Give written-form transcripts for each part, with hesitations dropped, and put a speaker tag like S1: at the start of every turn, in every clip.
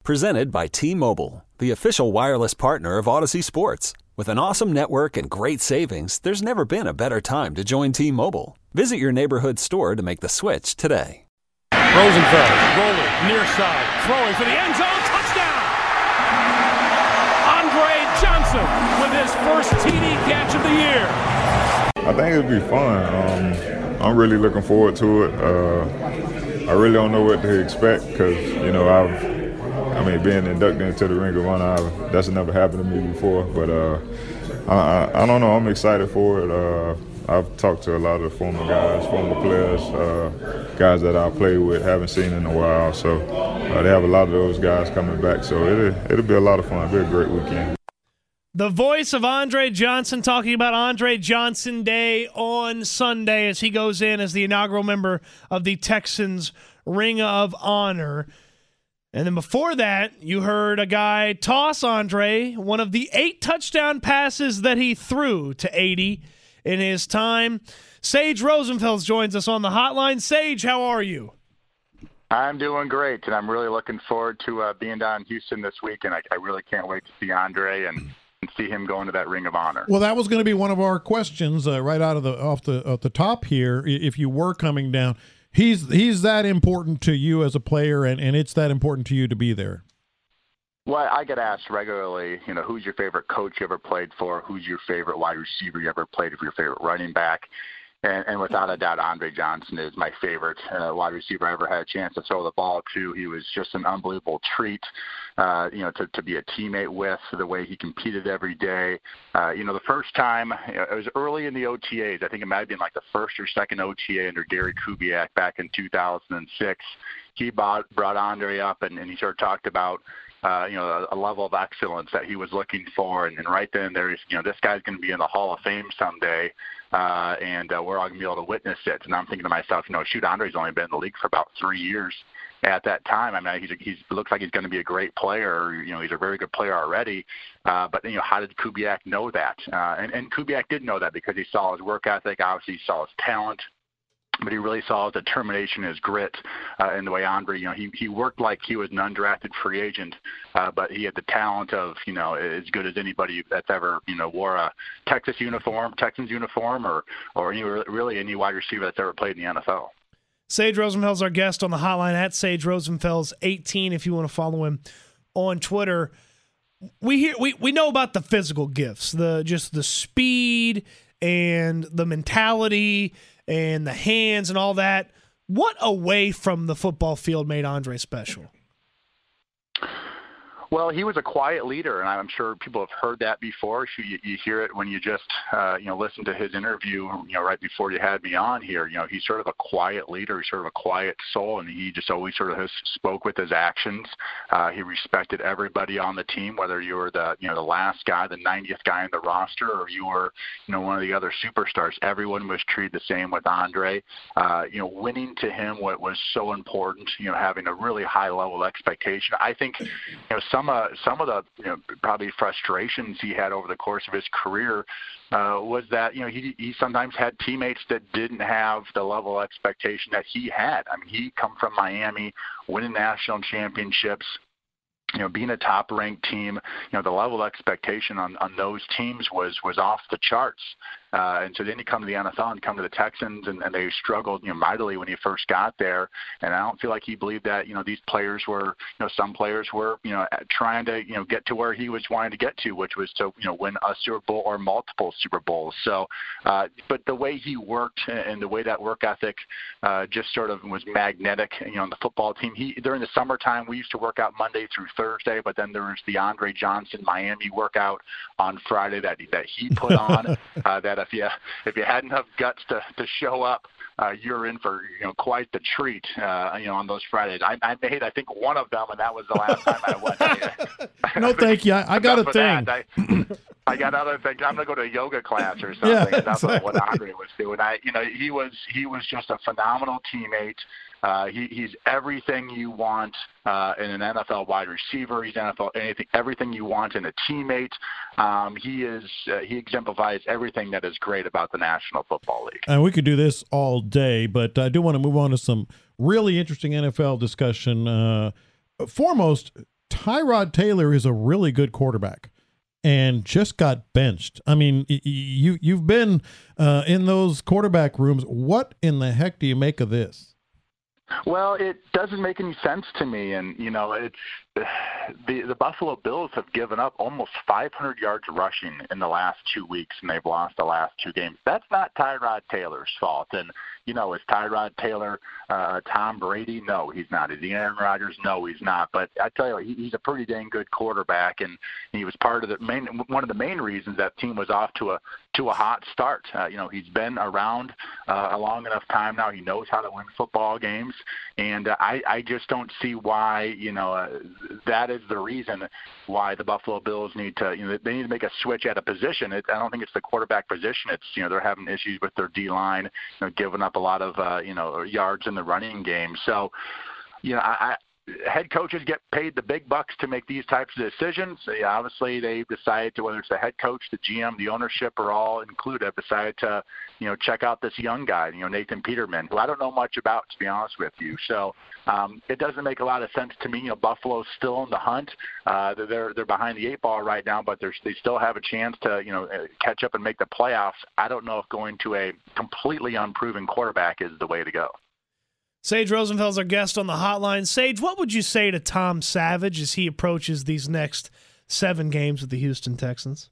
S1: Presented by T-Mobile, the official wireless partner of Odyssey Sports. With an awesome network and great savings, there's never been a better time to join T-Mobile. Visit your neighborhood store to make the switch today.
S2: Rosenfeld, rolling, near side, throwing for the end zone, touchdown! Andre Johnson with his first TD catch of the year.
S3: I think it'll be fun. I'm really looking forward to it. I really don't know what to expect because, being inducted into the Ring of Honor, that's never happened to me before. But I don't know. I'm excited for it. I've talked to a lot of former guys, former players, guys that I played with, haven't seen in a while. So they have a lot of those guys coming back. So it'll be a lot of fun. It'll be a great weekend.
S4: The voice of Andre Johnson talking about Andre Johnson Day on Sunday as he goes in as the inaugural member of the Texans Ring of Honor. And then before that, you heard a guy toss Andre one of the 8 touchdown passes that he threw to 80 in his time. Sage Rosenfels joins us on the hotline. Sage, how are you?
S5: I'm doing great, and I'm really looking forward to being down in Houston this week, and I really can't wait to see Andre and see him go into that Ring of Honor.
S6: Well, that was going to be one of our questions right out of off the top here. If you were coming down, he's that important to you as a player, and it's that important to you to be there.
S5: Well, I get asked regularly, who's your favorite coach you ever played for? Who's your favorite wide receiver you ever played with? Your favorite running back? And without a doubt, Andre Johnson is my favorite wide receiver I ever had a chance to throw the ball to. He was just an unbelievable treat, to be a teammate with, the way he competed every day. The first time, it was early in the OTAs. I think it might have been like the first or second OTA under Gary Kubiak back in 2006. He brought Andre up, and he sort of talked about a level of excellence that he was looking for. And right then there's, this guy's going to be in the Hall of Fame someday, and we're all going to be able to witness it. And I'm thinking to myself, Andre's only been in the league for about 3 years at that time. I mean, he looks like he's going to be a great player. He's a very good player already. But how did Kubiak know that? And Kubiak did know that because he saw his work ethic. Obviously, he saw his talent. But he really saw his determination, his grit, and the way Andre, he worked like he was an undrafted free agent, but he had the talent of, as good as anybody that's ever, wore a Texans uniform, or really any wide receiver that's ever played in the NFL.
S4: Sage Rosenfels, our guest on the hotline at Sage Rosenfels 18. If you want to follow him on Twitter, we know about the physical gifts, just the speed and the mentality and the hands and all that. What away from the football field made Andre special?
S5: Well, he was a quiet leader, and I'm sure people have heard that before. You hear it when you just, listen to his interview, right before you had me on here. He's sort of a quiet leader. He's sort of a quiet soul, and he just always sort of spoke with his actions. He respected everybody on the team, whether you were the last guy, the 90th guy in the roster, or you were, one of the other superstars. Everyone was treated the same with Andre. Winning to him was so important, having a really high level of expectation. I think, some of the probably frustrations he had over the course of his career was that he sometimes had teammates that didn't have the level of expectation that he had. I mean, he come from Miami, winning national championships. Being a top-ranked team, the level of expectation on those teams was off the charts. And so then you come to the NFL and come to the Texans, and they struggled, mightily when he first got there. And I don't feel like he believed that, these players were, some players were, trying to, get to where he was wanting to get to, which was to, win a Super Bowl or multiple Super Bowls. So, but the way he worked and the way that work ethic just sort of was magnetic, on the football team. During the summertime, we used to work out Monday through Thursday, but then there was the Andre Johnson Miami workout on Friday that he put on, that if you had enough guts to show up, you're in for quite the treat on those Fridays. I made I think one of them, and that was the last time I went.
S6: No, thank you. I got a thing.
S5: I got other things. I'm gonna go to a yoga class or something.
S6: Yeah,
S5: That's
S6: exactly.
S5: what Andre was doing. He was just a phenomenal teammate. He's everything you want in an NFL wide receiver. He's everything you want in a teammate. He exemplifies everything that is great about the National Football League.
S6: And we could do this all day, but I do want to move on to some really interesting NFL discussion. Foremost, Tyrod Taylor is a really good quarterback and just got benched. I mean, you've been in those quarterback rooms. What in the heck do you make of this?
S5: Well, it doesn't make any sense to me, and it's the Buffalo Bills have given up almost 500 yards rushing in the last 2 weeks, and they've lost the last 2 games. That's not Tyrod Taylor's fault. And is Tyrod Taylor Tom Brady? No, he's not. Is he Aaron Rodgers? No, he's not. But I tell you, he's a pretty dang good quarterback, and he was part of one of the main reasons that team was off to a hot start. He's been around a long enough time now. He knows how to win football games, and I just don't see why that is the reason why the Buffalo Bills need to they need to make a switch at a position. I don't think it's the quarterback position. It's they're having issues with their D-line, giving up a lot of yards in the running game. So head coaches get paid the big bucks to make these types of decisions. Obviously, they've decided to, whether it's the head coach, the GM, the ownership, or all included, have decided to, check out this young guy, Nathan Peterman, who I don't know much about, to be honest with you. So it doesn't make a lot of sense to me. Buffalo's still in the hunt. They're behind the 8 ball right now, but they still have a chance to, catch up and make the playoffs. I don't know if going to a completely unproven quarterback is the way to go.
S4: Sage Rosenfeld's our guest on the hotline. Sage, what would you say to Tom Savage as he approaches these next 7 games with the Houston Texans?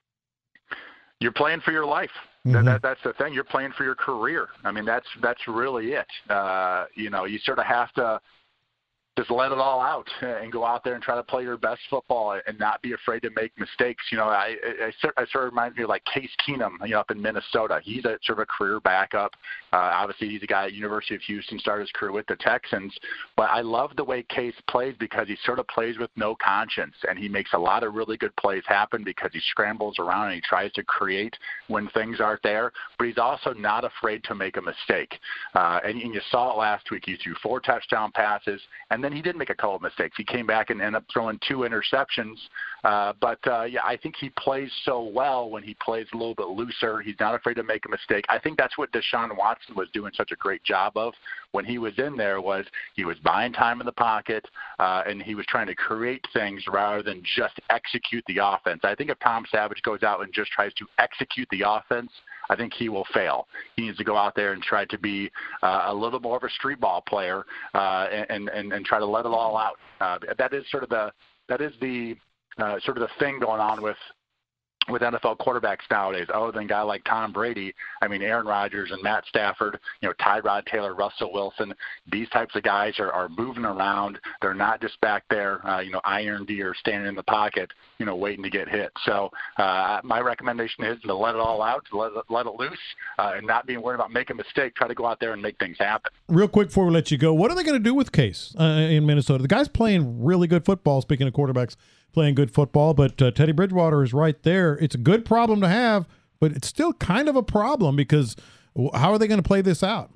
S5: You're playing for your life. Mm-hmm. That's the thing. You're playing for your career. I mean, that's really it. You sort of have to just let it all out and go out there and try to play your best football and not be afraid to make mistakes. It sort of reminds me of like Case Keenum, up in Minnesota. He's a sort of a career backup. Obviously, he's a guy at University of Houston, started his career with the Texans. But I love the way Case plays because he sort of plays with no conscience, and he makes a lot of really good plays happen because he scrambles around and he tries to create when things aren't there. But he's also not afraid to make a mistake. And you saw it last week. He threw 4 touchdown passes, and then he did make a couple of mistakes. He came back and ended up throwing 2 interceptions. I think he plays so well when he plays a little bit looser. He's not afraid to make a mistake. I think that's what Deshaun Watson was doing such a great job of when he was in there, was he was buying time in the pocket, and he was trying to create things rather than just execute the offense. I think if Tom Savage goes out and just tries to execute the offense, I think he will fail. He needs to go out there and try to be a little more of a street ball player and try to let it all out. That is the thing going on with NFL quarterbacks nowadays, other than a guy like Tom Brady. I mean, Aaron Rodgers and Matt Stafford, Tyrod Taylor, Russell Wilson, these types of guys are moving around. They're not just back there, iron deer standing in the pocket, waiting to get hit. So my recommendation is to let it all out, to let it loose, and not being worried about making a mistake. Try to go out there and make things happen. Real
S6: quick before we let you go, what are they going to do with Case in Minnesota? The guy's playing really good football, speaking of quarterbacks playing good football, but Teddy Bridgewater is right there. It's a good problem to have, but it's still kind of a problem because how are they going to play this out?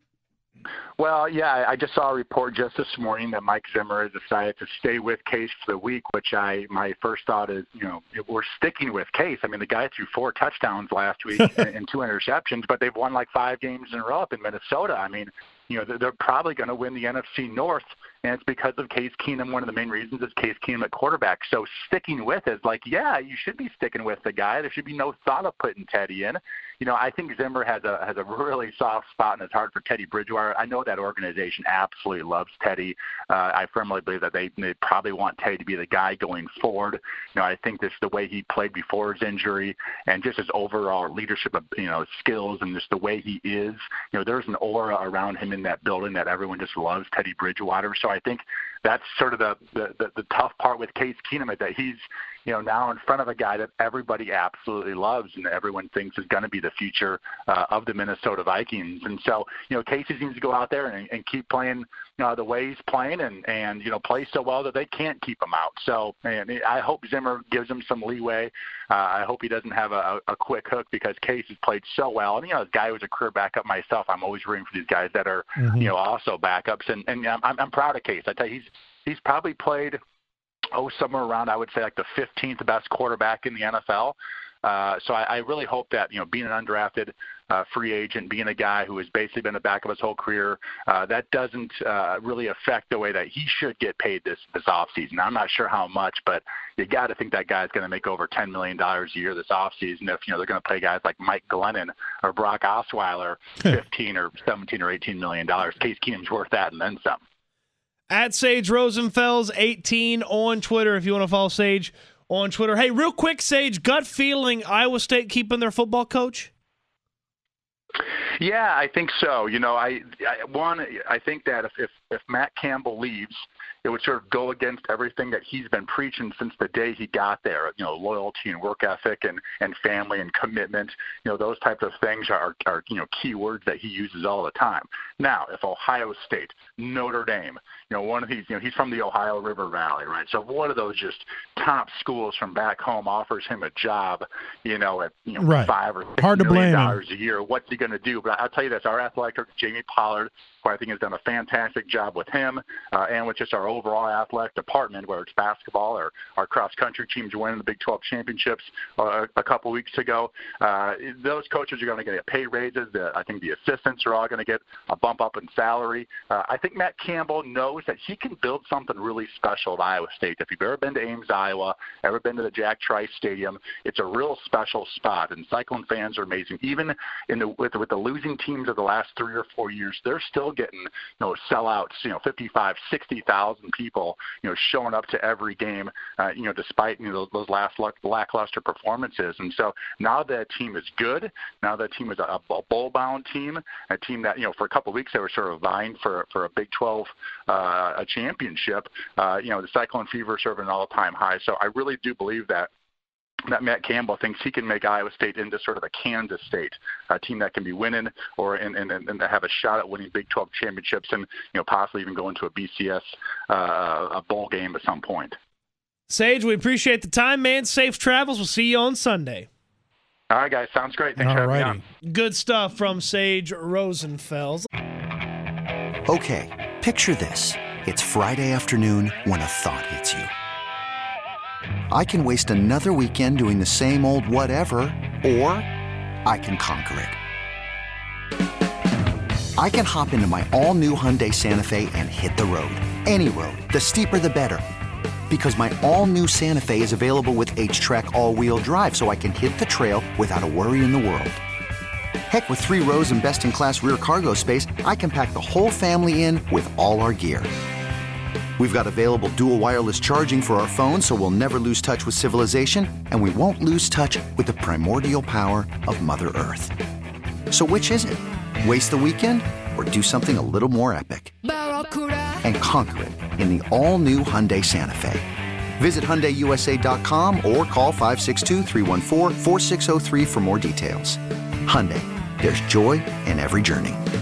S5: Well, yeah, I just saw a report just this morning that Mike Zimmer has decided to stay with Case for the week, which my first thought is, we're sticking with Case. I mean, the guy threw 4 touchdowns last week and 2 interceptions, but they've won like 5 games in a row up in Minnesota. I mean, they're probably going to win the NFC North, and it's because of Case Keenum. One of the main reasons is Case Keenum at quarterback. So sticking with is like, yeah, you should be sticking with the guy. There should be no thought of putting Teddy in. I think Zimmer has a really soft spot in his heart for Teddy Bridgewater. I know that organization absolutely loves Teddy. I firmly believe that they probably want Teddy to be the guy going forward. I think this the way he played before his injury and just his overall leadership of, skills and just the way he is. There's an aura around him in that building that everyone just loves Teddy Bridgewater. So I think that's sort of the tough part with Case Keenum, is that he's now in front of a guy that everybody absolutely loves and everyone thinks is going to be the future of the Minnesota Vikings. And so Case needs to go out there and keep playing the way he's playing and play so well that they can't keep him out. So I hope Zimmer gives him some leeway. I hope he doesn't have a quick hook because Case has played so well. And as a guy who's a career backup myself, I'm always rooting for these guys that are also backups. And I'm proud of Case. I tell you, he's probably played somewhere around, I would say, like the 15th best quarterback in the NFL. So I really hope that, being an undrafted free agent, being a guy who has basically been the back of his whole career, that doesn't really affect the way that he should get paid this offseason. I'm not sure how much, but you got to think that guy's going to make over $10 million a year this offseason if, they're going to pay guys like Mike Glennon or Brock Osweiler 15 or 17 or $18 million. Case Keenum's worth that and then some.
S4: At Sage Rosenfels 18 on Twitter if you want to follow Sage on Twitter. Hey, real quick, Sage, gut feeling, Iowa State keeping their football coach?
S5: Yeah, I think so. I think that if Matt Campbell leaves, it would sort of go against everything that he's been preaching since the day he got there. Loyalty and work ethic and family and commitment. Those types of things are key words that he uses all the time. Now, if Ohio State, Notre Dame, one of these, he's from the Ohio River Valley, right? So if one of those just top schools from back home offers him a job, at
S6: right.
S5: $5 or
S6: $6 million
S5: a year, what's he going to do? But I'll tell you this: our athletic director, Jamie Pollard, who I think has done a fantastic job with him and with just our overall athletic department, whether it's basketball or our cross-country teams winning the Big 12 championships a couple weeks ago. Those coaches are going to get pay raises. I think the assistants are all going to get a bump up in salary. I think Matt Campbell knows that he can build something really special at Iowa State. If you've ever been to Ames, Iowa, ever been to the Jack Trice Stadium, it's a real special spot, and Cyclone fans are amazing. Even with the losing teams of the last 3 or 4 years, they're still getting sellouts, 55, 60,000 people, showing up to every game, despite those lackluster performances. And so now that team is good. Now that team is a bowl-bound team, a team that for a couple of weeks they were sort of vying for a Big 12 a championship. The Cyclone fever is sort of an all-time high. So I really do believe that Matt Campbell thinks he can make Iowa State into sort of a Kansas State, a team that can be winning and have a shot at winning Big 12 championships and possibly even go into a BCS a bowl game at some point.
S4: Sage, we appreciate the time, man. Safe travels. We'll see you on Sunday.
S5: All right, guys. Sounds great. Thanks for having me on.
S4: Good stuff from Sage Rosenfels.
S7: Okay, picture this. It's Friday afternoon when a thought hits you. I can waste another weekend doing the same old whatever, or I can conquer it. I can hop into my all-new Hyundai Santa Fe and hit the road. Any road. The steeper, the better. Because my all-new Santa Fe is available with H-Track all-wheel drive, so I can hit the trail without a worry in the world. Heck, with 3 rows and best-in-class rear cargo space, I can pack the whole family in with all our gear. We've got available dual wireless charging for our phones, so we'll never lose touch with civilization, and we won't lose touch with the primordial power of Mother Earth. So which is it? Waste the weekend or do something a little more epic? And conquer it in the all-new Hyundai Santa Fe. Visit HyundaiUSA.com or call 562-314-4603 for more details. Hyundai, there's joy in every journey.